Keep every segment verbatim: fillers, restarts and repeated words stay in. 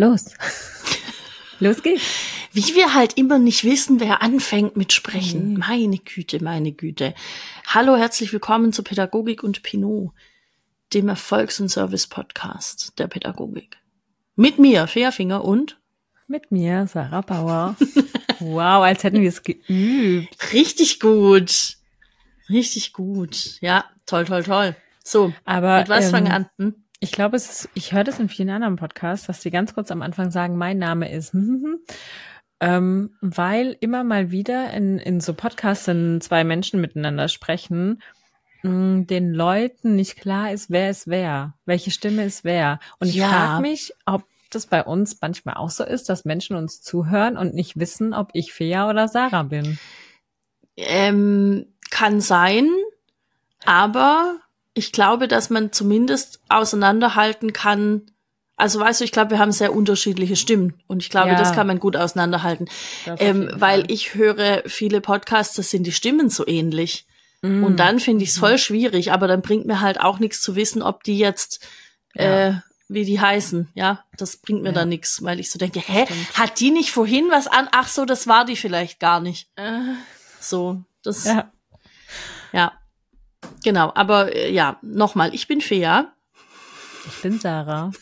los. Los geht's. Wie wir halt immer nicht wissen, wer anfängt mit Sprechen. Mhm. Meine Güte, meine Güte. Hallo, herzlich willkommen zu Pädagogik und Pinot, dem Erfolgs- und Service-Podcast der Pädagogik. Mit mir, Fairfinger und mit mir, Sarah Bauer. Wow, als hätten wir es geübt. Richtig gut. Richtig gut. Ja, toll, toll, toll. So, aber mit was ähm, fangen wir an? Hm? Ich glaube, es ist, ich höre das in vielen anderen Podcasts, dass die ganz kurz am Anfang sagen, mein Name ist, ähm, weil immer mal wieder in, in so Podcasts, wenn zwei Menschen miteinander sprechen, mh, den Leuten nicht klar ist, wer ist wer, welche Stimme ist wer. Und ich Ja. frage mich, ob das bei uns manchmal auch so ist, dass Menschen uns zuhören und nicht wissen, ob ich Fea oder Sarah bin. Ähm, kann sein, aber ich glaube, dass man zumindest auseinanderhalten kann. Also weißt du, ich glaube, wir haben sehr unterschiedliche Stimmen und ich glaube, Ja. das kann man gut auseinanderhalten, ähm, weil ich höre viele Podcasts, das sind die Stimmen so ähnlich. Mm. Und dann finde ich es voll schwierig, aber dann bringt mir halt auch nichts zu wissen, ob die jetzt, ja. äh, wie die heißen, ja, das bringt mir ja. dann nichts, weil ich so denke, hä, Stimmt. Hat die nicht vorhin was an? Ach so, das war die vielleicht gar nicht. Äh. So, das, ja. ja. Genau, aber äh, ja, nochmal, ich bin Fea. Ich bin Sarah.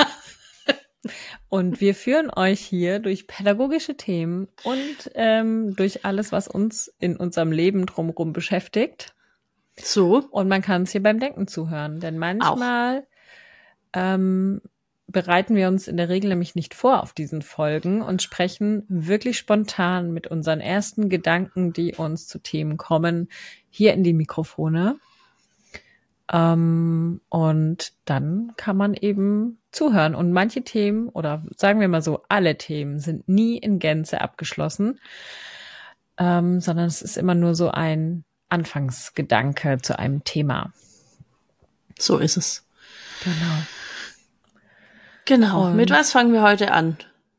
Und wir führen euch hier durch pädagogische Themen und ähm, durch alles, was uns in unserem Leben drumherum beschäftigt. So. Und man kann es hier beim Denken zuhören, denn manchmal ähm, bereiten wir uns in der Regel nämlich nicht vor auf diesen Folgen und sprechen wirklich spontan mit unseren ersten Gedanken, die uns zu Themen kommen, hier in die Mikrofone. Ähm, und dann kann man eben zuhören. Und manche Themen, oder sagen wir mal so, alle Themen sind nie in Gänze abgeschlossen, ähm, sondern es ist immer nur so ein Anfangsgedanke zu einem Thema. So ist es. Genau. Genau. Und mit was fangen wir heute an?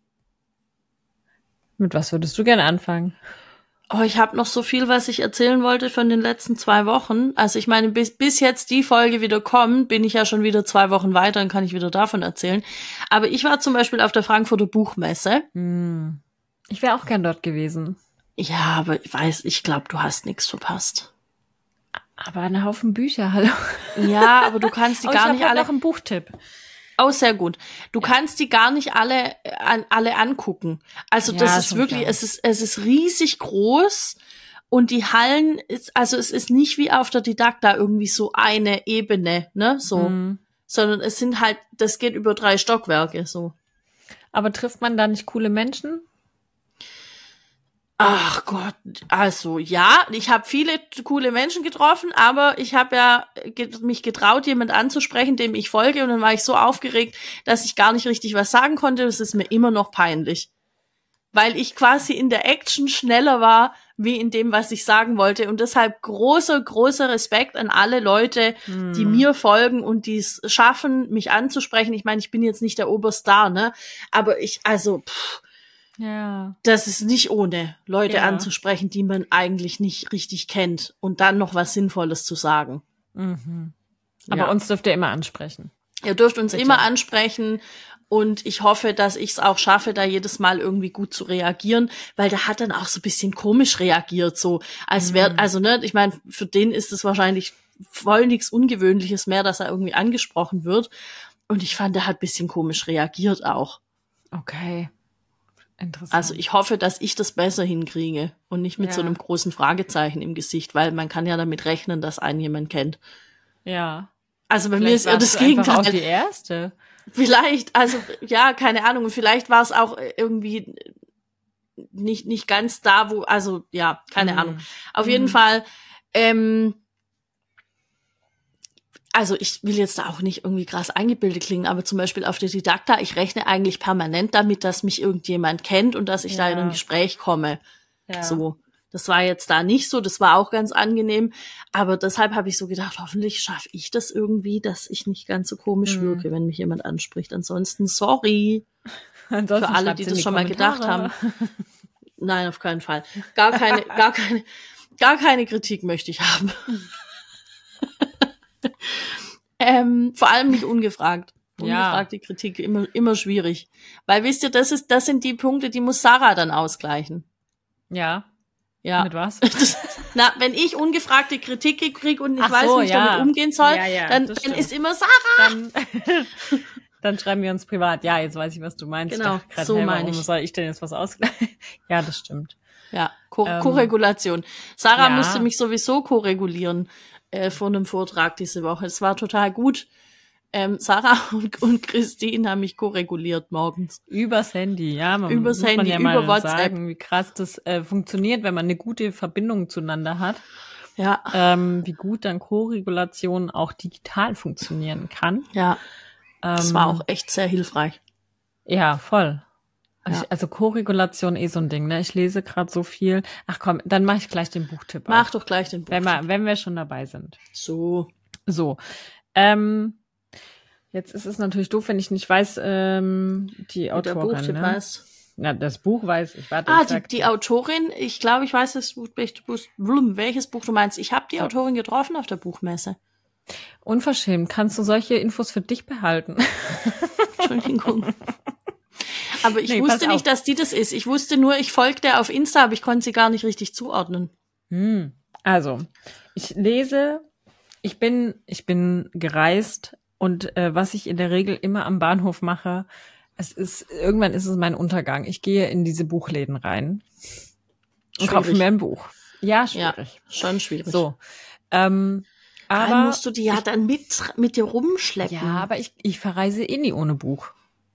Mit was würdest du gerne anfangen? Oh, ich habe noch so viel, was ich erzählen wollte von den letzten zwei Wochen. Also ich meine, bis, bis jetzt die Folge wieder kommt, bin ich ja schon wieder zwei Wochen weiter, dann kann ich wieder davon erzählen. Aber ich war zum Beispiel auf der Frankfurter Buchmesse. Hm. Ich wäre auch gern dort gewesen. Ja, aber ich weiß, ich glaube, du hast nichts verpasst. Aber ein Haufen Bücher, hallo. Ja, aber du kannst die oh, gar ich nicht hab alle. Noch einen Buchtipp. Oh, sehr gut. Du ja. kannst die gar nicht alle an, alle angucken. Also ja, das ist wirklich, klar. es ist es ist riesig groß und die Hallen ist, also es ist nicht wie auf der Didakta irgendwie so eine Ebene, ne, so, mhm. sondern es sind halt, das geht über drei Stockwerke, so. Aber trifft man da nicht coole Menschen? Ach Gott, also ja, ich habe viele coole Menschen getroffen, aber ich habe ja ge- mich getraut, jemand anzusprechen, dem ich folge, und dann war ich so aufgeregt, dass ich gar nicht richtig was sagen konnte. Das ist mir immer noch peinlich, weil ich quasi in der Action schneller war, wie in dem, was ich sagen wollte, und deshalb großer, großer Respekt an alle Leute, hm. die mir folgen und die es schaffen, mich anzusprechen. Ich meine, ich bin jetzt nicht der Oberstar, ne, aber ich, also, pff, ja. das ist nicht ohne, Leute ja. anzusprechen, die man eigentlich nicht richtig kennt, und dann noch was Sinnvolles zu sagen. Mhm. Aber ja. uns dürft ihr immer ansprechen. Ihr dürft uns Bitte. immer ansprechen, und ich hoffe, dass ich es auch schaffe, da jedes Mal irgendwie gut zu reagieren, weil der hat dann auch so ein bisschen komisch reagiert, so als wäre, mhm. also ne, ich meine, für den ist es wahrscheinlich voll nichts Ungewöhnliches mehr, dass er irgendwie angesprochen wird, und ich fand, der hat ein bisschen komisch reagiert auch. Okay. Interessant. Also ich hoffe, dass ich das besser hinkriege und nicht mit ja. so einem großen Fragezeichen im Gesicht, weil man kann ja damit rechnen, dass einen jemand kennt. Ja. Also bei vielleicht mir ist eher das Gegenteil. Auch die erste. Vielleicht, also ja, keine Ahnung. Und vielleicht war es auch irgendwie nicht nicht ganz da, wo, also ja, keine mm. Ahnung. Auf mm. jeden Fall. Ähm, Also ich will jetzt da auch nicht irgendwie krass eingebildet klingen, aber zum Beispiel auf der Didakta, ich rechne eigentlich permanent damit, dass mich irgendjemand kennt und dass ich ja. da in ein Gespräch komme. Ja. So, das war jetzt da nicht so, das war auch ganz angenehm, aber deshalb habe ich so gedacht, hoffentlich schaffe ich das irgendwie, dass ich nicht ganz so komisch mhm. wirke, wenn mich jemand anspricht. Ansonsten sorry Ansonsten für alle, die das die schon Kommentare. mal gedacht haben. Nein, auf keinen Fall. Gar keine, gar keine, gar keine Kritik möchte ich haben. ähm, vor allem nicht ungefragt. Ungefragte ja. Kritik immer, immer schwierig. Weil, wisst ihr, das ist, das sind die Punkte, die muss Sarah dann ausgleichen. Ja. Ja. Mit was? Na, wenn ich ungefragte Kritik kriege und ich Ach weiß, so, wie ich ja. damit umgehen soll, ja, ja, dann, dann ist immer Sarah. Dann, dann schreiben wir uns privat. Ja, jetzt weiß ich, was du meinst. Genau, dachte, so hey, meine warum ich. soll ich denn jetzt was ausgleichen? Ja, das stimmt. Ja, Ko- Ähm, Koregulation. Sarah ja. musste mich sowieso koregulieren äh, vor einem Vortrag diese Woche. Es war total gut. Ähm, Sarah und, und Christine haben mich koreguliert morgens. Übers Handy, ja. Man Übers muss man Handy, ja mal über WhatsApp. sagen, wie krass das äh, funktioniert, wenn man eine gute Verbindung zueinander hat. Ja. Ähm, wie gut dann Koregulation auch digital funktionieren kann. Ja. Ähm, das war auch echt sehr hilfreich. Ja, voll. Ja. Ich, also Koregulation eh so ein Ding, ne? Ich lese gerade so viel. Ach komm, dann mache ich gleich den Buchtipp. Mach auch, doch gleich den Buchtipp. Wenn wir, wenn wir schon dabei sind. So. So. Ähm, jetzt ist es natürlich doof, wenn ich nicht weiß, ähm, die Autorin. Der Buchtipp ne? weiß. Ja, das Buch weiß ich. Warte, ah, ich die, sag, die Autorin, ich glaube, ich weiß, das Buch, welches Buch du meinst. Ich habe die so. Autorin getroffen auf der Buchmesse. Unverschämt. Kannst du solche Infos für dich behalten? Entschuldigung. Aber ich nee, wusste nicht, dass die das ist. Ich wusste nur, ich folge der auf Insta, aber ich konnte sie gar nicht richtig zuordnen. Hm. Also, ich lese, ich bin, ich bin gereist und äh, was ich in der Regel immer am Bahnhof mache, es ist, irgendwann ist es mein Untergang. Ich gehe in diese Buchläden rein und kaufe mir ein Buch. Ja, schwierig. Ja, schon schwierig. So. Ähm, aber dann musst du die ja ich, dann mit, mit dir rumschleppen. Ja, aber ich, ich verreise eh nie ohne Buch.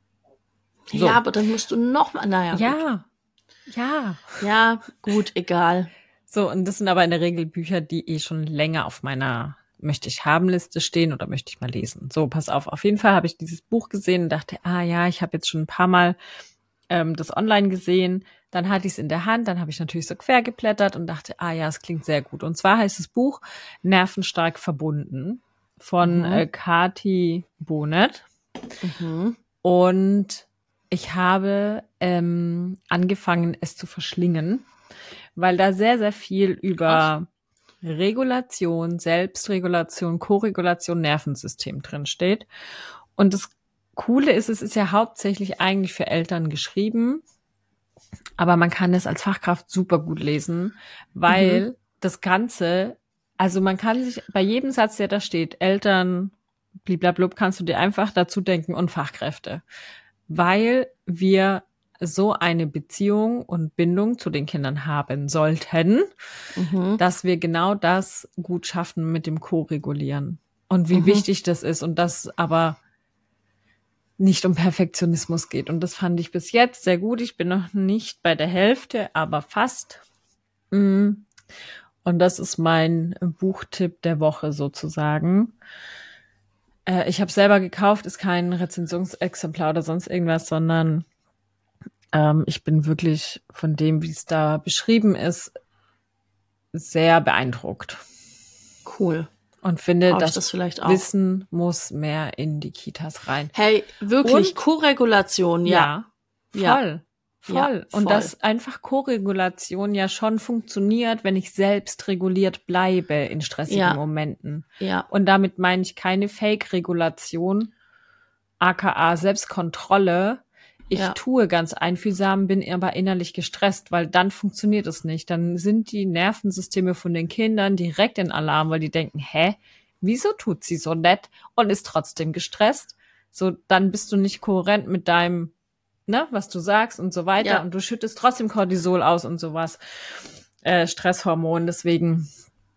So. Ja, aber dann musst du noch mal, naja. Ja, gut. ja. Ja, gut, egal. So, und das sind aber in der Regel Bücher, die eh schon länger auf meiner Möchte-ich-haben-Liste stehen oder möchte ich mal lesen. So, pass auf. Auf jeden Fall habe ich dieses Buch gesehen und dachte, ah ja, ich habe jetzt schon ein paar Mal ähm, das online gesehen. Dann hatte ich es in der Hand, dann habe ich natürlich so quer geblättert und dachte, ah ja, es klingt sehr gut. Und zwar heißt das Buch Nervenstark verbunden von mhm. äh, Kati Bonet. Mhm. Und ich habe ähm, angefangen, es zu verschlingen, weil da sehr, sehr viel über Regulation, Selbstregulation, Koregulation, Nervensystem drin steht. Und das Coole ist, es ist ja hauptsächlich eigentlich für Eltern geschrieben, aber man kann es als Fachkraft super gut lesen, weil mhm. das Ganze, also man kann sich bei jedem Satz, der da steht, Eltern, bliblablub, kannst du dir einfach dazu denken und Fachkräfte, weil wir so eine Beziehung und Bindung zu den Kindern haben sollten, mhm. dass wir genau das gut schaffen mit dem Co-Regulieren und wie mhm. wichtig das ist und das aber nicht um Perfektionismus geht. Und das fand ich bis jetzt sehr gut. Ich bin noch nicht bei der Hälfte, aber fast. Und das ist mein Buchtipp der Woche sozusagen. Ich habe selber gekauft, ist kein Rezensionsexemplar oder sonst irgendwas, sondern Ähm, ich bin wirklich von dem, wie es da beschrieben ist, sehr beeindruckt. Cool. Und finde, Brauch ich dass das vielleicht auch. Wissen muss mehr in die Kitas rein. Hey, wirklich, Koregulation, ja. Ja, voll. Voll. Ja, voll. Und dass einfach Koregulation ja schon funktioniert, wenn ich selbst reguliert bleibe in stressigen ja. Momenten. Ja. Und damit meine ich keine Fake-Regulation, aka Selbstkontrolle. Ich ja. tue ganz einfühlsam, bin aber innerlich gestresst, weil dann funktioniert es nicht. Dann sind die Nervensysteme von den Kindern direkt in Alarm, weil die denken, hä, wieso tut sie so nett und ist trotzdem gestresst? So, dann bist du nicht kohärent mit deinem, ne, was du sagst und so weiter. Ja. Und du schüttest trotzdem Cortisol aus und sowas, äh, Stresshormon. Deswegen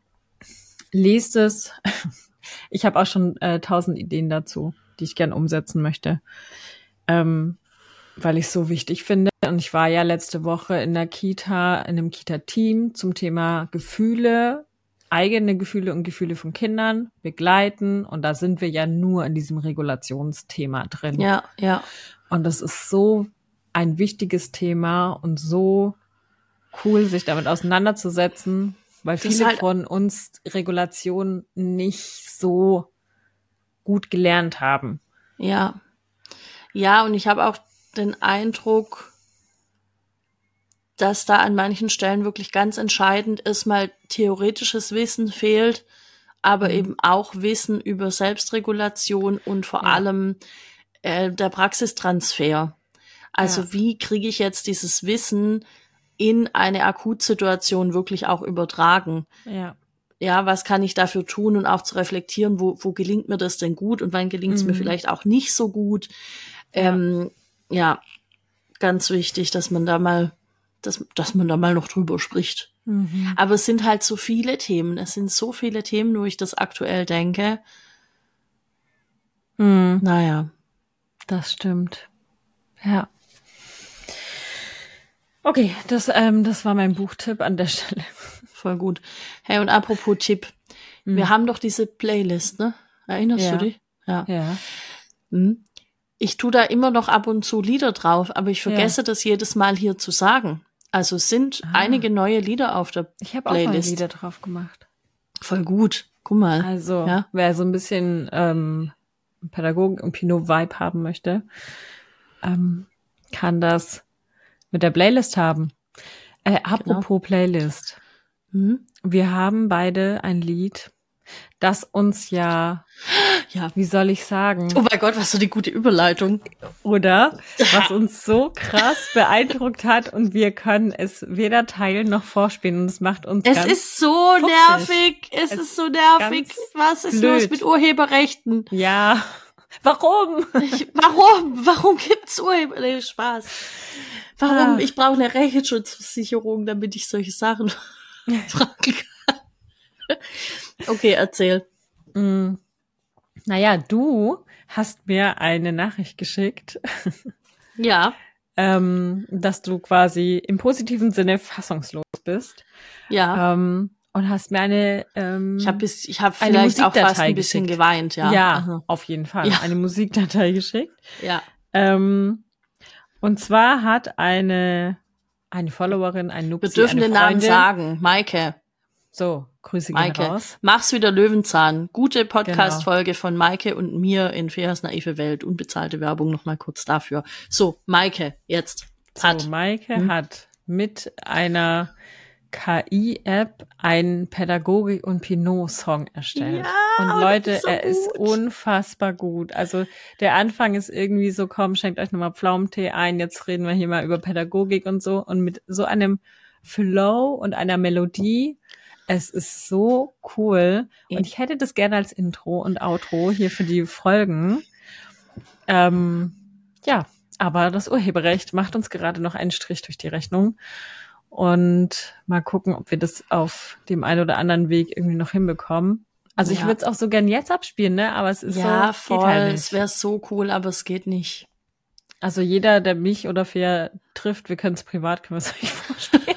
lest es. Ich habe auch schon äh, tausend Ideen dazu, die ich gern umsetzen möchte. Ähm, weil ich es so wichtig finde. Und ich war ja letzte Woche in der Kita, in einem Kita-Team zum Thema Gefühle, eigene Gefühle und Gefühle von Kindern begleiten. Und da sind wir ja nur in diesem Regulationsthema drin. Ja, ja. Und das ist so ein wichtiges Thema und so cool, sich damit auseinanderzusetzen, weil Das viele halt von uns Regulation nicht so gut gelernt haben. Ja. Ja, und ich habe auch den Eindruck, dass da an manchen Stellen wirklich ganz entscheidend ist, mal theoretisches Wissen fehlt, aber Mhm. eben auch Wissen über Selbstregulation und vor Ja. allem äh, der Praxistransfer. Also Ja. wie kriege ich jetzt dieses Wissen in eine Akutsituation wirklich auch übertragen? Ja. Ja, was kann ich dafür tun und auch zu reflektieren, wo, wo gelingt mir das denn gut und wann gelingt es mir Mhm. vielleicht auch nicht so gut? Ja. Ähm, ja, ganz wichtig, dass man da mal, dass, dass man da mal noch drüber spricht. Mhm. Aber es sind halt so viele Themen. Es sind so viele Themen, wo ich das aktuell denke. Mhm. Naja. Das stimmt. Ja. Okay, das, ähm, das war mein Buchtipp an der Stelle. Voll gut. Hey, und apropos Tipp. Mhm. Wir haben doch diese Playlist, ne? Erinnerst Ja. du dich? Ja. Ja. Hm. Ich tue da immer noch ab und zu Lieder drauf, aber ich vergesse Ja. das jedes Mal hier zu sagen. Also es sind Ah. einige neue Lieder auf der Ich habe auch mal Playlist. Lieder drauf gemacht. Voll gut. Guck mal. Also, Ja. wer so ein bisschen ähm, Pädagogik und Pinot-Vibe haben möchte, ähm, kann das mit der Playlist haben. Äh, apropos Playlist. Hm? Wir haben beide ein Lied, das uns ja, Ja. wie soll ich sagen, Oh mein Gott, was für eine gute Überleitung. oder? Was uns so krass beeindruckt hat und wir können es weder teilen noch vorspielen und es macht uns Es ganz ist so fuchsig. nervig. Es, Es ist so nervig. ganz Was ist blöd. los mit Urheberrechten? Ja. Warum? Ich, warum? Warum gibt's Urheber? Nee, Spaß. Warum? Ah. Ich brauche eine Rechtsschutzversicherung, damit ich solche Sachen fragen kann. Okay, erzähl. Mm. Naja, du hast mir eine Nachricht geschickt, Ja, ähm, dass du quasi im positiven Sinne fassungslos bist. ja. Ähm, und hast mir eine ähm, Ich habe bis, ich habe eine vielleicht auch fast Musikdatei ein bisschen geschickt. geweint, ja. ja, Aha. auf jeden Fall Ja. eine Musikdatei geschickt. Ja. Ähm, und zwar hat eine eine Followerin, ein Nupsi, Wir dürfen eine den Namen Freundin, sagen. Maike. So, Grüße gehen Maike. raus. Mach's wieder Löwenzahn. Gute Genau. Podcast-Folge von Maike und mir in Feas naive Welt. Unbezahlte Werbung nochmal kurz dafür. So, Maike, jetzt. Hat. So, Maike Hm? hat mit einer K I-App einen Pädagogik- und Pinot-Song erstellt. Ja, und und Leute, ist so er ist gut. unfassbar gut. Also der Anfang ist irgendwie so, komm, schenkt euch nochmal Pflaumentee ein, jetzt reden wir hier mal über Pädagogik und so. Und mit so einem Flow und einer Melodie, es ist so cool. Und ich hätte das gerne als Intro und Outro hier für die Folgen. Ähm, ja, aber das Urheberrecht macht uns gerade noch einen Strich durch die Rechnung. Und mal gucken, ob wir das auf dem einen oder anderen Weg irgendwie noch hinbekommen. Also ich Ja. würde es auch so gern jetzt abspielen, ne? Aber es ist Ja, so, voll. geht halt Es nicht. wäre so cool, aber es geht nicht. Also jeder, der mich oder Fia trifft, wir können es privat, können wir es euch vorstellen.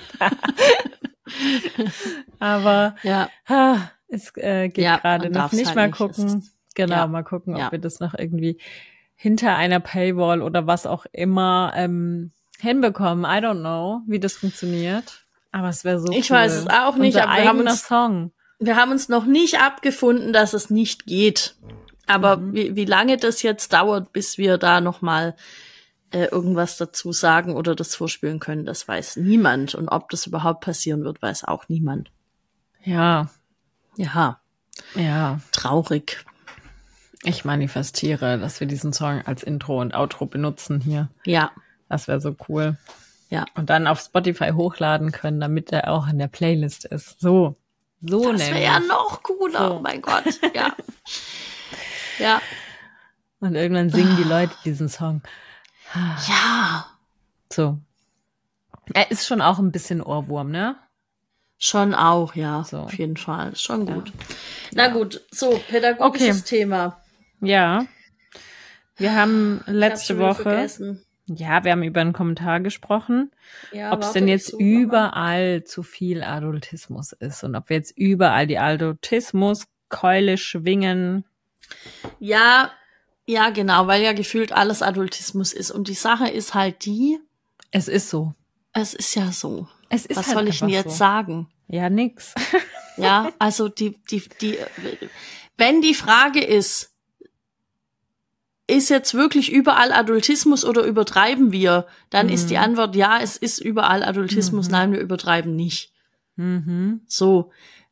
Aber Ja. ah, es äh, geht Ja, gerade man noch darf's nicht. halt Mal nicht. gucken. Es ist- Genau, ja. mal gucken, ob Ja. wir das noch irgendwie hinter einer Paywall oder was auch immer ähm, hinbekommen. I don't know, wie das funktioniert. Aber es wäre so Ich cool. weiß es auch nicht, Unser aber wir haben eigener uns- Song. Wir haben uns noch nicht abgefunden, dass es nicht geht. Aber Mhm. wie, wie lange das jetzt dauert, bis wir da noch mal äh, irgendwas dazu sagen oder das vorspielen können, das weiß niemand. Und ob das überhaupt passieren wird, weiß auch niemand. Ja, Ja, ja. traurig. Ich manifestiere, dass wir diesen Song als Intro und Outro benutzen hier. Ja, Das wäre so cool. ja. Und dann auf Spotify hochladen können, damit er auch in der Playlist ist. So. So Das wäre nämlich. ja noch cooler. So. Oh mein Gott. Ja. Ja. Und irgendwann singen die Leute diesen Song. Ja. So. Er ist schon auch ein bisschen Ohrwurm, ne? Schon auch, ja. So. Auf jeden Fall. Ist schon Ja. gut. Na gut, so, pädagogisches Okay. Thema. Ja. Wir haben Ich hab's letzte schon wieder Woche, vergessen. ja, wir haben über einen Kommentar gesprochen, Ja, ob es warte, denn ich jetzt such noch mal. überall zu viel Adultismus ist und ob wir jetzt überall die Adultismus-Keule schwingen. Ja, ja, genau, weil ja gefühlt alles Adultismus ist. Und die Sache ist halt die, Es ist so. es ist ja so. Es ist Was halt soll ich denn einfach jetzt so. sagen? Ja, nix. Ja, also die, die, die, wenn die Frage ist, ist jetzt wirklich überall Adultismus oder übertreiben wir? Dann Mhm. ist die Antwort ja, es ist überall Adultismus, Mhm. nein, wir übertreiben nicht. Mhm. So.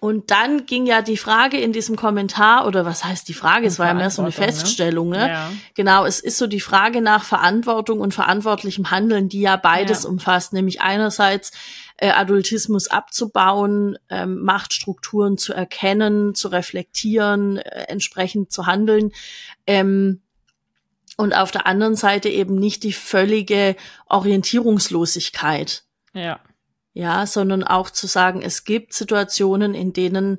Und dann ging ja die Frage in diesem Kommentar, oder was heißt die Frage? Es war ja mehr so eine Feststellung, ne? Ja. Genau, es ist so die Frage nach Verantwortung und verantwortlichem Handeln, die ja beides Ja. umfasst, nämlich einerseits äh, Adultismus abzubauen, ähm, Machtstrukturen zu erkennen, zu reflektieren, äh, entsprechend zu handeln, ähm, und auf der anderen Seite eben nicht die völlige Orientierungslosigkeit. Ja. Ja, sondern auch zu sagen, es gibt Situationen, in denen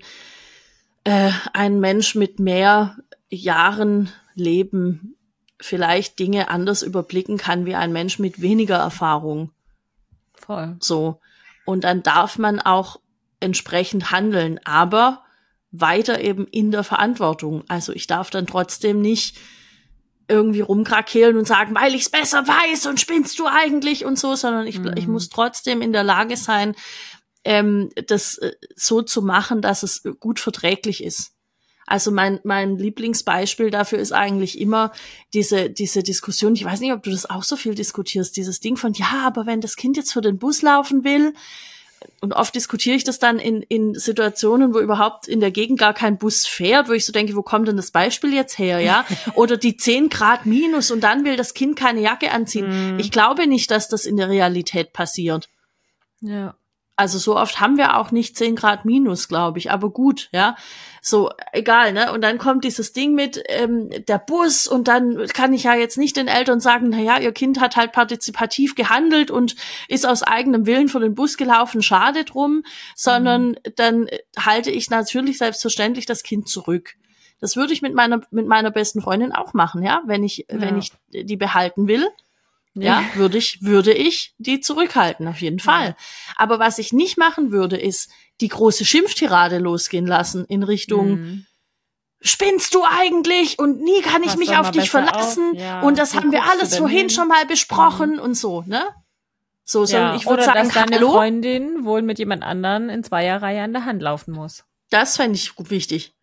äh, ein Mensch mit mehr Jahren Leben vielleicht Dinge anders überblicken kann wie ein Mensch mit weniger Erfahrung. Voll. So. Und dann darf man auch entsprechend handeln, aber weiter eben in der Verantwortung. Also ich darf dann trotzdem nicht irgendwie rumkrakehlen und sagen, weil ich's besser weiß und spinnst du eigentlich und so, sondern ich, Mhm. ich muss trotzdem in der Lage sein, ähm, das äh, so zu machen, dass es gut verträglich ist. Also mein mein Lieblingsbeispiel dafür ist eigentlich immer diese diese Diskussion, ich weiß nicht, ob du das auch so viel diskutierst, dieses Ding von, ja, aber wenn das Kind jetzt für den Bus laufen will, und oft diskutiere ich das dann in in Situationen, wo überhaupt in der Gegend gar kein Bus fährt, wo ich so denke, wo kommt denn das Beispiel jetzt her, ja? Oder die zehn Grad minus und dann will das Kind keine Jacke anziehen. Mhm. Ich glaube nicht, dass das in der Realität passiert. Ja. Also so oft haben wir auch nicht zehn Grad minus, glaube ich, aber gut, ja, so, egal, ne, und dann kommt dieses Ding mit ähm, der Bus und dann kann ich ja jetzt nicht den Eltern sagen, na ja, ihr Kind hat halt partizipativ gehandelt und ist aus eigenem Willen vor den Bus gelaufen, schade drum, sondern mhm. dann halte ich natürlich selbstverständlich das Kind zurück. Das würde ich mit meiner mit meiner besten Freundin auch machen, ja, wenn ich ja. wenn ich die behalten will. Ja, ja, würde ich, würde ich die zurückhalten, auf jeden Fall. Ja. Aber was ich nicht machen würde, ist die große Schimpftirade losgehen lassen in Richtung, mhm. spinnst du eigentlich? Und nie kann ich Pass mich auf dich verlassen. Auf. Ja, und das haben wir alles vorhin hin? schon mal besprochen mhm. und so, ne? So, sondern ja, ich würde sagen, dass deine hallo? Freundin wohl mit jemand anderen in Zweierreihe an der Hand laufen muss. Das fände ich wichtig.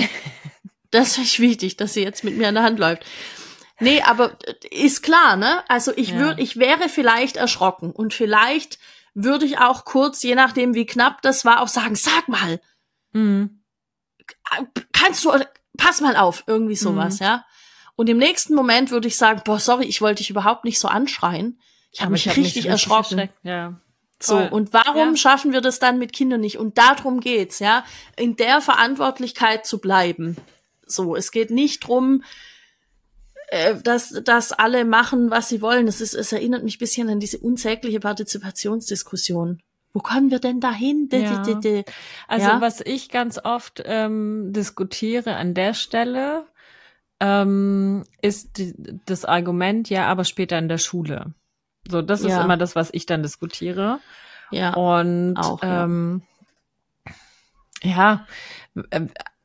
Das finde ich wichtig, dass sie jetzt mit mir an der Hand läuft. Nee, aber ist klar, ne? Also ich Ja. würde, ich wäre vielleicht erschrocken und vielleicht würde ich auch kurz, je nachdem wie knapp das war, auch sagen, sag mal, Mhm. kannst du, pass mal auf, irgendwie sowas, mhm. ja? Und im nächsten Moment würde ich sagen, boah, sorry, ich wollte dich überhaupt nicht so anschreien. Ich habe mich ich hab richtig mich erschrocken. Richtig ja. So, und warum ja. schaffen wir das dann mit Kindern nicht? Und darum geht's, ja? In der Verantwortlichkeit zu bleiben. So, es geht nicht drum, dass, dass alle machen, was sie wollen. Es ist, es erinnert mich ein bisschen an diese unsägliche Partizipationsdiskussion. Wo kommen wir denn dahin? Ja. Also ja? was ich ganz oft ähm, diskutiere an der Stelle, ähm, ist die, das Argument, ja, aber später in der Schule. So, das ja. ist immer das, was ich dann diskutiere. Ja. Und auch, ähm, ja, äh,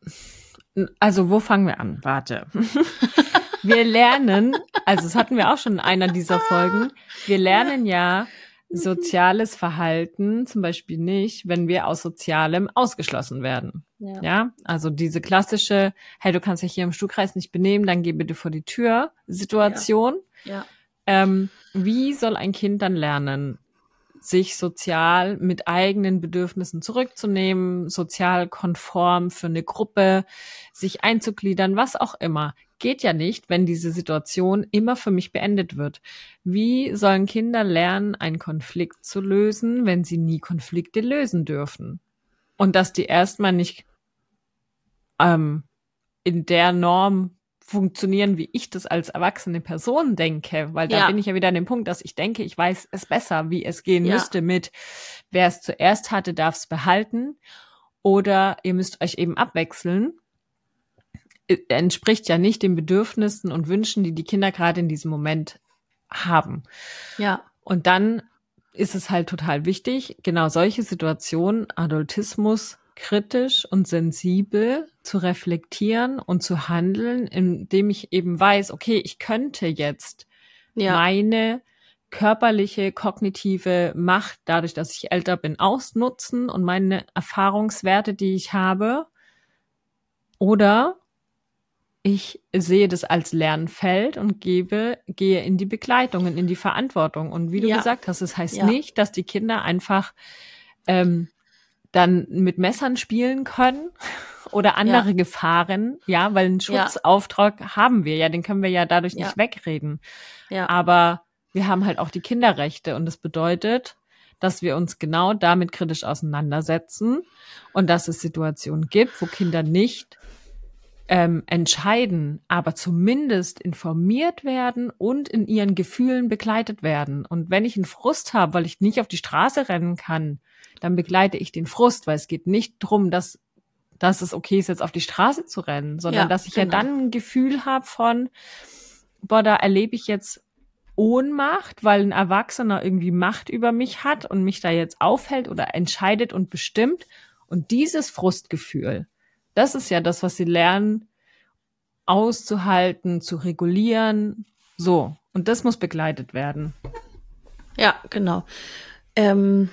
also wo fangen wir an? Warte. Wir lernen, also das hatten wir auch schon in einer dieser Folgen, wir lernen ja soziales Verhalten zum Beispiel nicht, wenn wir aus Sozialem ausgeschlossen werden. Ja, ja? Also diese klassische, hey, du kannst dich hier im Stuhlkreis nicht benehmen, dann geh bitte vor die Tür Situation. Ja. Ja. Ähm, wie soll ein Kind dann lernen, sich sozial mit eigenen Bedürfnissen zurückzunehmen, sozial konform für eine Gruppe, sich einzugliedern, was auch immer. Geht ja nicht, wenn diese Situation immer für mich beendet wird. Wie sollen Kinder lernen, einen Konflikt zu lösen, wenn sie nie Konflikte lösen dürfen? Und dass die erstmal nicht ähm, in der Norm funktionieren, wie ich das als erwachsene Person denke, weil da ja. bin ich ja wieder an dem Punkt, dass ich denke, ich weiß es besser, wie es gehen ja. müsste mit, wer es zuerst hatte, darf es behalten, oder ihr müsst euch eben abwechseln. Entspricht ja nicht den Bedürfnissen und Wünschen, die die Kinder gerade in diesem Moment haben. Ja. Und dann ist es halt total wichtig, genau solche Situationen, Adultismus, kritisch und sensibel zu reflektieren und zu handeln, indem ich eben weiß, okay, ich könnte jetzt ja. meine körperliche, kognitive Macht, dadurch, dass ich älter bin, ausnutzen und meine Erfahrungswerte, die ich habe, oder ich sehe das als Lernfeld und gebe, gehe in die Begleitungen, in die Verantwortung. Und wie du ja. gesagt hast, das heißt ja. nicht, dass die Kinder einfach ähm, dann mit Messern spielen können oder andere Ja. Gefahren, ja, weil einen Ja. Schutzauftrag haben wir ja, den können wir ja dadurch Ja. nicht wegreden. Ja. Aber wir haben halt auch die Kinderrechte und das bedeutet, dass wir uns genau damit kritisch auseinandersetzen und dass es Situationen gibt, wo Kinder nicht ähm, entscheiden, aber zumindest informiert werden und in ihren Gefühlen begleitet werden. Und wenn ich einen Frust habe, weil ich nicht auf die Straße rennen kann, dann begleite ich den Frust, weil es geht nicht drum, dass, dass es okay ist, jetzt auf die Straße zu rennen, sondern Ja, dass ich genau. ja dann ein Gefühl habe von, boah, da erlebe ich jetzt Ohnmacht, weil ein Erwachsener irgendwie Macht über mich hat und mich da jetzt aufhält oder entscheidet und bestimmt. Und dieses Frustgefühl, das ist ja das, was sie lernen, auszuhalten, zu regulieren. So. Und das muss begleitet werden. Ja, genau. Ähm,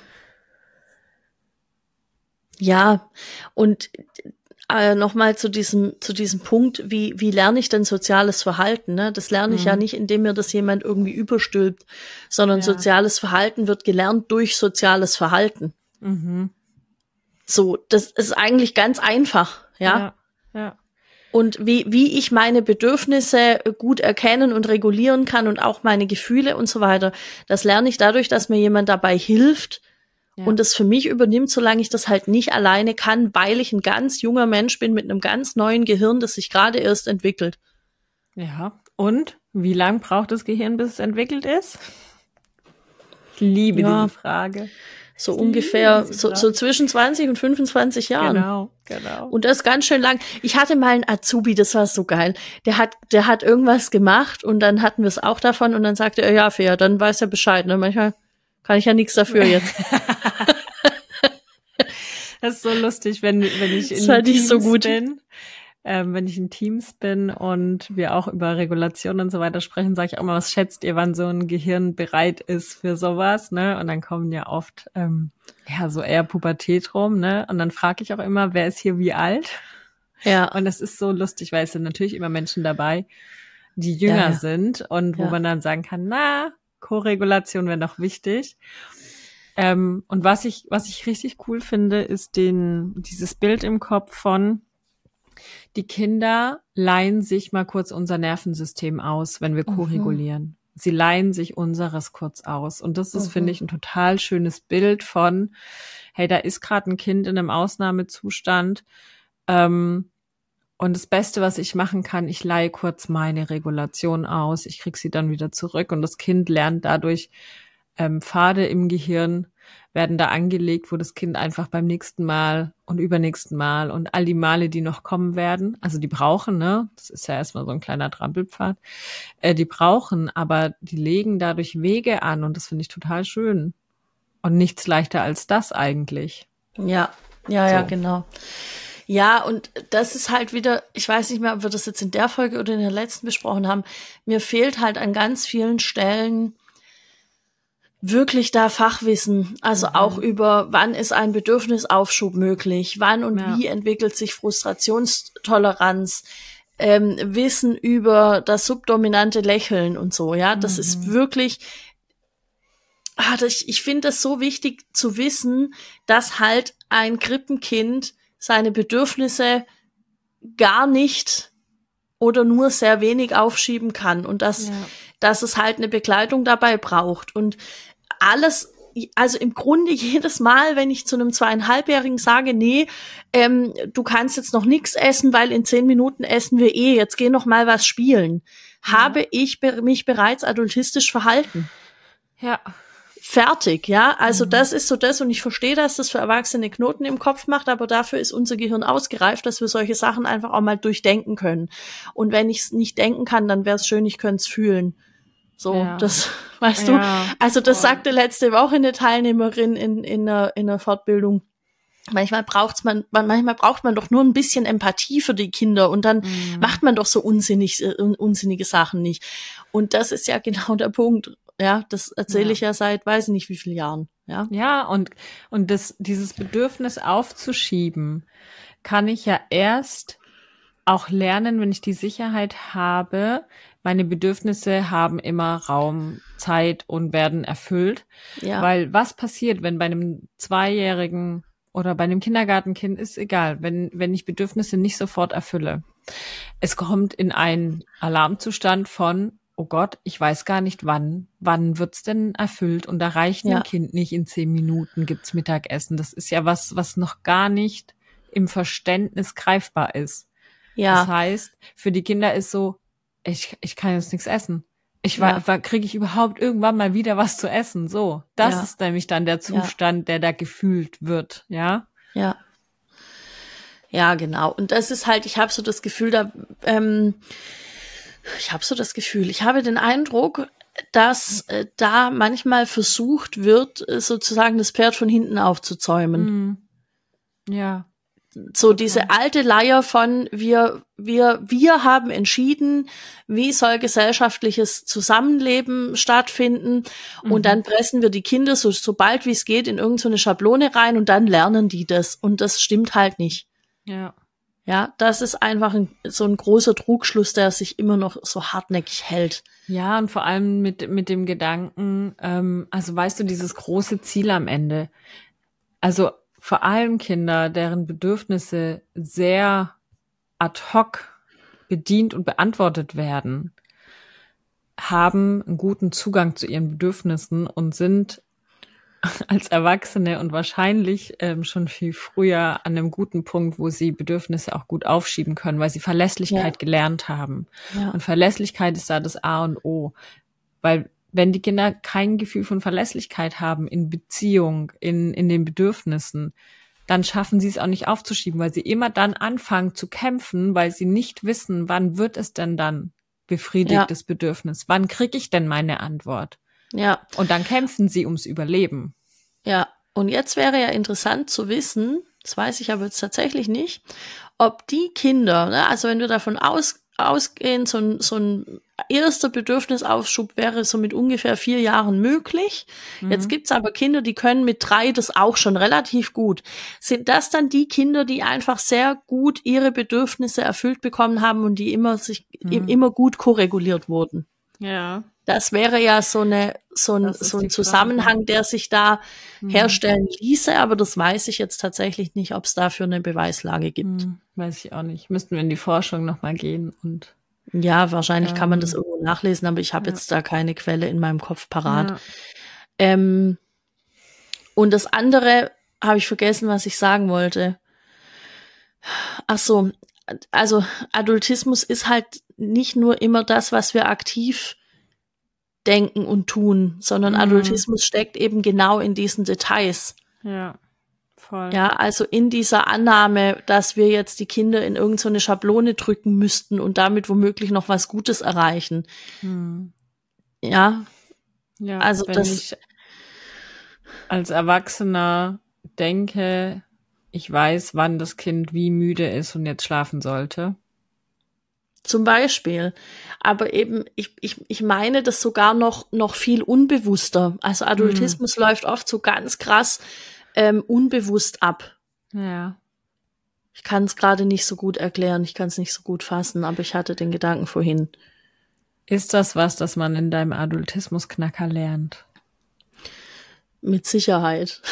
ja, und äh, nochmal zu diesem zu diesem Punkt, wie wie lerne ich denn soziales Verhalten? Ne? Das lerne ich Mhm. ja nicht, indem mir das jemand irgendwie überstülpt, sondern Ja. soziales Verhalten wird gelernt durch soziales Verhalten. Mhm. So, das ist eigentlich ganz einfach, ja. Ja. Ja. Und wie, wie ich meine Bedürfnisse gut erkennen und regulieren kann und auch meine Gefühle und so weiter, das lerne ich dadurch, dass mir jemand dabei hilft Ja. und das für mich übernimmt, solange ich das halt nicht alleine kann, weil ich ein ganz junger Mensch bin mit einem ganz neuen Gehirn, das sich gerade erst entwickelt. Ja. Und wie lang braucht das Gehirn, bis es entwickelt ist? Ich liebe Ja. diese Frage. So Ich ungefähr, liebe diese so, Frage. so zwischen zwanzig und fünfundzwanzig Jahren. Genau, genau. Und das ganz schön lang. Ich hatte mal einen Azubi, das war so geil. Der hat, der hat irgendwas gemacht und dann hatten wir es auch davon und dann sagte er, ja, fair, dann weiß er Bescheid. Ne? Manchmal kann ich ja nichts dafür jetzt. Das ist so lustig, wenn, wenn ich Das in fand ich Teams so gut. bin. Ähm, wenn ich in Teams bin und wir auch über Regulation und so weiter sprechen, sage ich auch mal, was schätzt ihr, wann so ein Gehirn bereit ist für sowas, ne? Und dann kommen ja oft, ähm, ja, so eher Pubertät rum, ne? Und dann frage ich auch immer, wer ist hier wie alt? Ja, Und das ist so lustig, weil es sind natürlich immer Menschen dabei, die jünger Ja, ja. sind und wo Ja. man dann sagen kann, na, Koregulation wäre noch wichtig. Ähm, und was ich, was ich richtig cool finde, ist den, dieses Bild im Kopf von, die Kinder leihen sich mal kurz unser Nervensystem aus, wenn wir koregulieren. Sie leihen sich unseres kurz aus. Und das ist, Mhm. finde ich, ein total schönes Bild von, hey, da ist gerade ein Kind in einem Ausnahmezustand. Ähm, und das Beste, was ich machen kann, ich leihe kurz meine Regulation aus. Ich krieg sie dann wieder zurück. Und das Kind lernt dadurch, ähm, Pfade im Gehirn werden da angelegt, wo das Kind einfach beim nächsten Mal und übernächsten Mal und all die Male, die noch kommen werden, also die brauchen, ne, das ist ja erstmal so ein kleiner Trampelpfad, äh, die brauchen, aber die legen dadurch Wege an und das finde ich total schön. Und nichts leichter als das eigentlich. Ja, ja, ja, So. genau. Ja, und das ist halt wieder, ich weiß nicht mehr, ob wir das jetzt in der Folge oder in der letzten besprochen haben, mir fehlt halt an ganz vielen Stellen wirklich da Fachwissen, also Mhm. auch über, wann ist ein Bedürfnisaufschub möglich, wann und Ja. wie entwickelt sich Frustrationstoleranz, ähm, Wissen über das subdominante Lächeln und so, ja, das Mhm. ist wirklich, ah, das, ich finde das so wichtig zu wissen, dass halt ein Krippenkind seine Bedürfnisse gar nicht oder nur sehr wenig aufschieben kann und dass, Ja. dass es halt eine Begleitung dabei braucht und alles, also im Grunde jedes Mal, wenn ich zu einem zweieinhalbjährigen sage, nee, ähm, du kannst jetzt noch nichts essen, weil in zehn Minuten essen wir eh, jetzt geh noch mal was spielen, Ja. habe ich be- mich bereits adultistisch verhalten. Ja. Fertig, ja. Also Mhm. das ist so das und ich verstehe, dass das für Erwachsene Knoten im Kopf macht, aber dafür ist unser Gehirn ausgereift, dass wir solche Sachen einfach auch mal durchdenken können. Und wenn ich es nicht denken kann, dann wäre es schön, ich könnte es fühlen. So, Ja. das, weißt Ja, du. Also das voll. sagte letzte Woche eine Teilnehmerin in, in, einer, in einer Fortbildung. Manchmal braucht's man, man, manchmal braucht man doch nur ein bisschen Empathie für die Kinder und dann Mhm. macht man doch so unsinnig, äh, unsinnige Sachen nicht. Und das ist ja genau der Punkt. Ja, das erzähle Ja. ich ja seit, weiß ich nicht wie vielen Jahren. Ja, Ja, und, und das, dieses Bedürfnis aufzuschieben, kann ich ja erst auch lernen, wenn ich die Sicherheit habe, meine Bedürfnisse haben immer Raum, Zeit und werden erfüllt. ja, Weil was passiert, wenn bei einem Zweijährigen oder bei einem Kindergartenkind ist egal, wenn, wenn ich Bedürfnisse nicht sofort erfülle. Es kommt in einen Alarmzustand von, oh Gott, ich weiß gar nicht wann, wann wird's denn erfüllt? Und da reicht Ja. ein Kind nicht, in zehn Minuten gibt's Mittagessen. Das ist ja was, was noch gar nicht im Verständnis greifbar ist. Ja. Das heißt, für die Kinder ist so, ich, ich kann jetzt nichts essen. Ich war, Ja. war kriege ich überhaupt irgendwann mal wieder was zu essen? So, das Ja. ist nämlich dann der Zustand, der da gefühlt wird, ja? Ja. Ja, genau. Und das ist halt, ich habe so das Gefühl, da, ähm, ich habe so das Gefühl, ich habe den Eindruck, dass äh, da manchmal versucht wird, äh, sozusagen das Pferd von hinten aufzuzäumen. Mhm. Ja. So Total. diese alte Leier von wir, wir, wir haben entschieden, wie soll gesellschaftliches Zusammenleben stattfinden, Mhm. und dann pressen wir die Kinder so, so bald wie es geht in irgendeine so eine Schablone rein und dann lernen die das, und das stimmt halt nicht. Ja. Ja, das ist einfach ein, so ein großer Trugschluss, der sich immer noch so hartnäckig hält. Ja, und vor allem mit, mit dem Gedanken, ähm, also weißt du, dieses große Ziel am Ende. Also vor allem Kinder, deren Bedürfnisse sehr ad hoc bedient und beantwortet werden, haben einen guten Zugang zu ihren Bedürfnissen und sind als Erwachsene und wahrscheinlich ähm, schon viel früher an einem guten Punkt, wo sie Bedürfnisse auch gut aufschieben können, weil sie Verlässlichkeit Ja. gelernt haben. Ja. Und Verlässlichkeit ist da das A und O. Weil wenn die Kinder kein Gefühl von Verlässlichkeit haben in Beziehung, in, in den Bedürfnissen, dann schaffen sie es auch nicht aufzuschieben, weil sie immer dann anfangen zu kämpfen, weil sie nicht wissen, wann wird es denn dann befriedigt, Ja. das Bedürfnis? Wann kriege ich denn meine Antwort? Ja, Und dann kämpfen sie ums Überleben. ja. Und jetzt wäre ja interessant zu wissen, das weiß ich aber jetzt tatsächlich nicht, ob die Kinder, ne, also wenn wir davon aus, ausgehen, so ein, so ein erster Bedürfnisaufschub wäre so mit ungefähr vier Jahren möglich. Mhm. Jetzt gibt's aber Kinder, die können mit drei das auch schon relativ gut. Sind das dann die Kinder, die einfach sehr gut ihre Bedürfnisse erfüllt bekommen haben und die immer sich Mhm. immer gut koreguliert wurden? Ja. Das wäre ja so eine so ein, Das ist so ein die Frage. Zusammenhang, der sich da Mhm. herstellen ließe, aber das weiß ich jetzt tatsächlich nicht, ob es dafür eine Beweislage gibt. Hm, weiß ich auch nicht. Müssten wir in die Forschung nochmal gehen und Ja, wahrscheinlich kann man das Ähm, irgendwo nachlesen, aber ich habe ja. jetzt da keine Quelle in meinem Kopf parat. Ja. Ähm, und das andere habe ich vergessen, was ich sagen wollte. Ach so, also Adultismus ist halt nicht nur immer das, was wir aktiv denken und tun, sondern Mhm. Adultismus steckt eben genau in diesen Details. Ja, voll. Ja, also in dieser Annahme, dass wir jetzt die Kinder in irgend so eine Schablone drücken müssten und damit womöglich noch was Gutes erreichen. Hm. Ja, Ja, Also wenn das- ich als Erwachsener denke, ich weiß, wann das Kind wie müde ist und jetzt schlafen sollte. zum Beispiel. Aber eben, ich, ich, ich meine das sogar noch, noch viel unbewusster. Also Adultismus läuft oft so ganz krass ähm, unbewusst ab. Ja. Ich kann es gerade nicht so gut erklären, ich kann es nicht so gut fassen, aber ich hatte den Gedanken vorhin. Ist das was, das man in deinem Adultismus-Knacker lernt? Mit Sicherheit.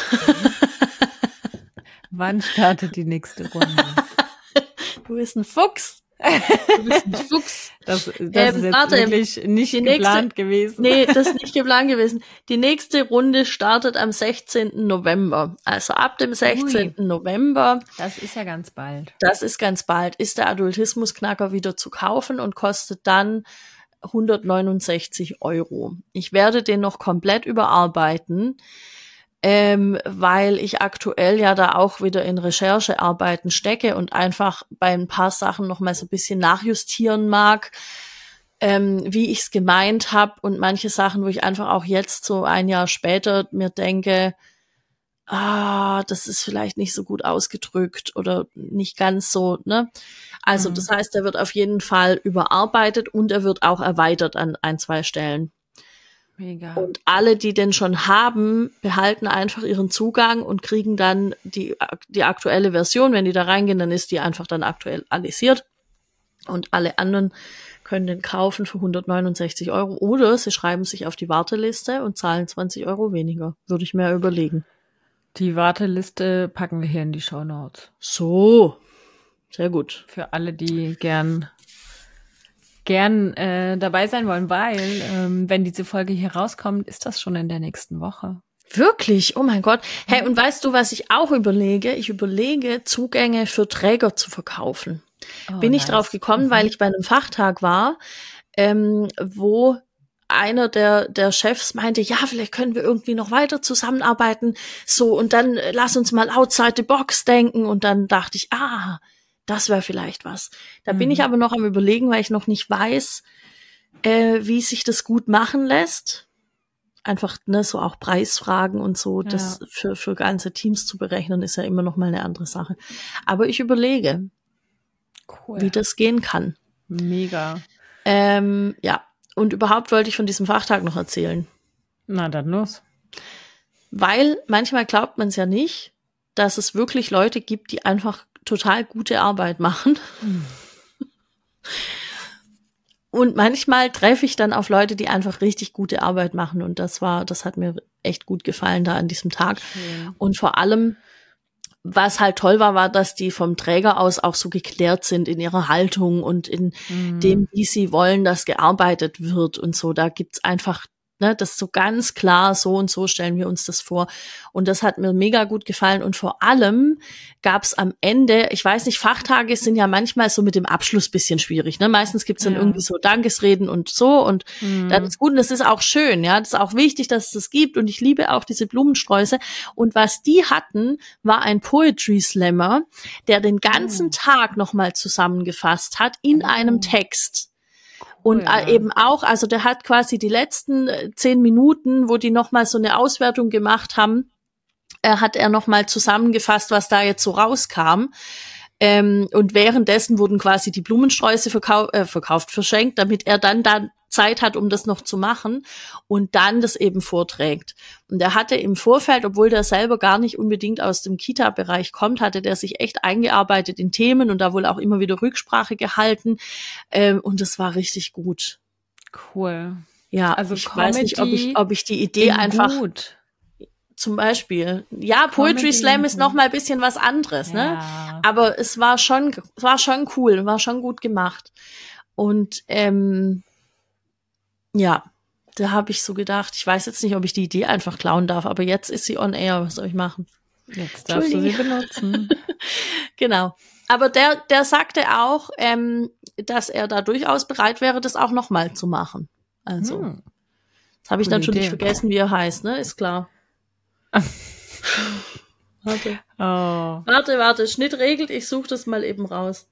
Wann startet die nächste Runde? Du bist ein Fuchs. Du bist ein Fuchs. Das, das Ähm, ist jetzt warte, wirklich nicht die nächste- geplant gewesen. Nee, das ist nicht geplant gewesen. Die nächste Runde startet am sechzehnten November. Also ab dem sechzehnten November, Das ist ja ganz bald. das ist ganz bald, ist der Adultismus-Knacker wieder zu kaufen und kostet dann hundertneunundsechzig Euro. Ich werde den noch komplett überarbeiten, ähm, weil ich aktuell ja da auch wieder in Recherchearbeiten stecke und einfach bei ein paar Sachen noch mal so ein bisschen nachjustieren mag, ähm, wie ich es gemeint habe, und manche Sachen, wo ich einfach auch jetzt so ein Jahr später mir denke, ah, das ist vielleicht nicht so gut ausgedrückt oder nicht ganz so, ne? Also Mhm. das heißt, er wird auf jeden Fall überarbeitet und er wird auch erweitert an ein, zwei Stellen. Mega. Und alle, die den schon haben, behalten einfach ihren Zugang und kriegen dann die, die aktuelle Version. Wenn die da reingehen, dann ist die einfach dann aktualisiert. Und alle anderen können den kaufen für hundertneunundsechzig Euro. Oder sie schreiben sich auf die Warteliste und zahlen zwanzig Euro weniger. Würde ich mir überlegen. Die Warteliste packen wir hier in die Shownotes. So, sehr gut. Für alle, die gern gern äh, dabei sein wollen, weil ähm, wenn diese Folge hier rauskommt, ist das schon in der nächsten Woche. Wirklich? Oh mein Gott. Hey, und weißt du, was ich auch überlege? Ich überlege, Zugänge für Träger zu verkaufen. Oh, Bin ich nice. drauf gekommen, Mhm. weil ich bei einem Fachtag war, ähm, wo einer der der Chefs meinte, ja, vielleicht können wir irgendwie noch weiter zusammenarbeiten, so, und dann äh, lass uns mal outside the box denken, und dann dachte ich, ah, das wäre vielleicht was. Da Mhm. bin ich aber noch am Überlegen, weil ich noch nicht weiß, äh, wie sich das gut machen lässt. Einfach, ne, so auch Preisfragen und so, Ja. das für für ganze Teams zu berechnen, ist ja immer noch mal eine andere Sache. Aber ich überlege, Cool. wie das gehen kann. Mega. Ähm, ja, und überhaupt wollte ich von diesem Fachtag noch erzählen. Na, dann los. Weil manchmal glaubt man es ja nicht, dass es wirklich Leute gibt, die einfach total gute Arbeit machen. Mhm. Und manchmal treffe ich dann auf Leute, die einfach richtig gute Arbeit machen. Und das war, das hat mir echt gut gefallen da an diesem Tag. Schön. Und vor allem, was halt toll war, war, dass die vom Träger aus auch so geklärt sind in ihrer Haltung und in Mhm. dem, wie sie wollen, dass gearbeitet wird und so. Da gibt's einfach, ne, das ist so ganz klar, so und so stellen wir uns das vor. Und das hat mir mega gut gefallen. Und vor allem gab's am Ende, ich weiß nicht, Fachtage sind ja manchmal so mit dem Abschluss bisschen schwierig, ne? Meistens gibt's dann Ja. irgendwie so Dankesreden und so, und Mhm. das ist gut und das ist auch schön, ja. Das ist auch wichtig, dass es das gibt, und ich liebe auch diese Blumensträuße. Und was die hatten, war ein Poetry Slammer, der den ganzen Oh. Tag nochmal zusammengefasst hat in Oh. einem Text. Und Cool. äh, eben auch, also der hat quasi die letzten äh, zehn Minuten, wo die nochmal so eine Auswertung gemacht haben, äh, hat er nochmal zusammengefasst, was da jetzt so rauskam. Ähm, und währenddessen wurden quasi die Blumensträuße verkau äh, verkauft, verschenkt, damit er dann da Zeit hat, um das noch zu machen und dann das eben vorträgt. Und er hatte im Vorfeld, obwohl der selber gar nicht unbedingt aus dem Kita-Bereich kommt, hatte der sich echt eingearbeitet in Themen und da wohl auch immer wieder Rücksprache gehalten. Ähm, und das war richtig gut. Cool. Ja, Also ich weiß nicht, ob ich, Comedy ob ich die Idee in einfach gut. zum Beispiel, ja, Poetry Comedy Slam in ist gut. noch mal ein bisschen was anderes, ne? Ja. Aber es war schon, es war schon cool, war schon gut gemacht. Und ähm, ja, da habe ich so gedacht, ich weiß jetzt nicht, ob ich die Idee einfach klauen darf, aber jetzt ist sie on air, was soll ich machen? Jetzt darfst du sie benutzen. Genau. Aber der, der sagte auch, ähm, dass er da durchaus bereit wäre, das auch noch mal zu machen. Also, Hm. jetzt habe ich Coole natürlich Idee. vergessen, wie er heißt, ne? Ist klar. Warte. Oh. Warte, warte, Schnitt regelt, ich suche das mal eben raus.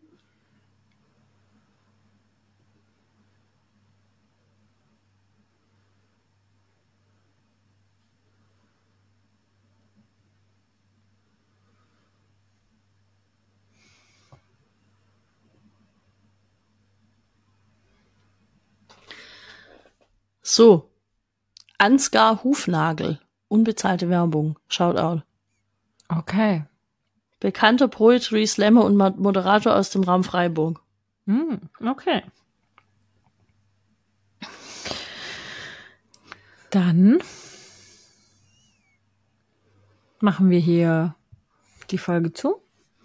So, Ansgar Hufnagel, unbezahlte Werbung, Shoutout. Okay. Bekannter Poetry Slammer und Mo- Moderator aus dem Raum Freiburg. Hm. Okay. Dann machen wir hier die Folge zu.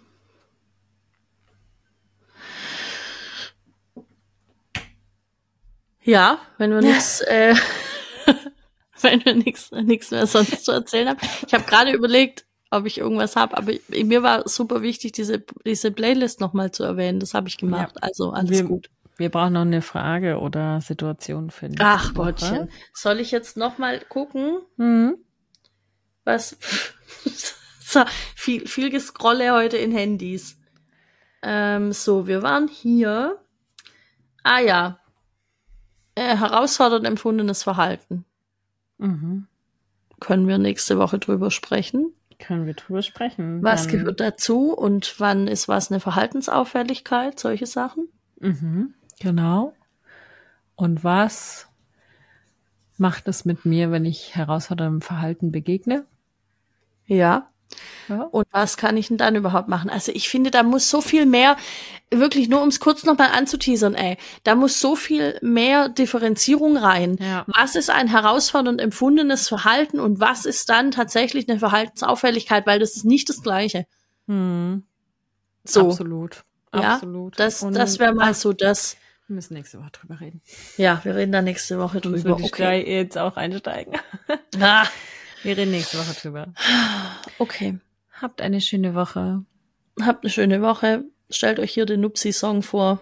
Ja, wenn wir nichts, äh, wenn wir nichts, nichts mehr sonst zu erzählen haben. Ich habe gerade überlegt, ob ich irgendwas habe, aber mir war super wichtig, diese diese Playlist nochmal zu erwähnen. Das habe ich gemacht. Ja. Also alles wir, gut. Wir brauchen noch eine Frage oder Situation für nächste Ach Woche. Gottchen. Soll ich jetzt nochmal gucken, Mhm. was so, viel, viel Gescrolle heute in Handys. Ähm, so, wir waren hier. Ah ja. Äh, herausfordernd empfundenes Verhalten. Mhm. Können wir nächste Woche drüber sprechen? Können wir drüber sprechen. Was Dann, gehört dazu und wann ist was eine Verhaltensauffälligkeit? Solche Sachen? Mhm. Genau. Und was macht es mit mir, wenn ich herausforderndem Verhalten begegne? Ja. Ja. Und was kann ich denn dann überhaupt machen? Also ich finde, da muss so viel mehr, wirklich nur um es kurz nochmal anzuteasern, ey, da muss so viel mehr Differenzierung rein. Ja. Was ist ein herausfordernd empfundenes Verhalten und was ist dann tatsächlich eine Verhaltensauffälligkeit, weil das ist nicht das Gleiche. Hm. So. Absolut. Ja, Absolut. das, Und- das wäre mal Ach, so das. wir müssen nächste Woche drüber reden. Ja, wir reden da nächste Woche Sonst drüber. würde ich Okay. gleich jetzt auch einsteigen. Ah, Wir reden nächste Woche drüber. okay. Habt eine schöne Woche. Habt eine schöne Woche. Stellt euch hier den Nupsi-Song vor.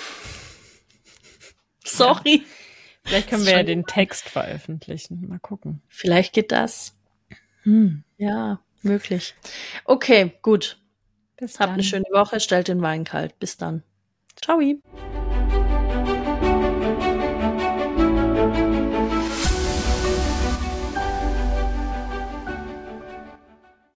Sorry. Vielleicht können wir ja den Text veröffentlichen. Mal gucken. Vielleicht geht das. Hm. Ja, möglich. Okay, gut. Bis Habt eine schöne Woche. Stellt den Wein kalt. Bis dann. Ciao.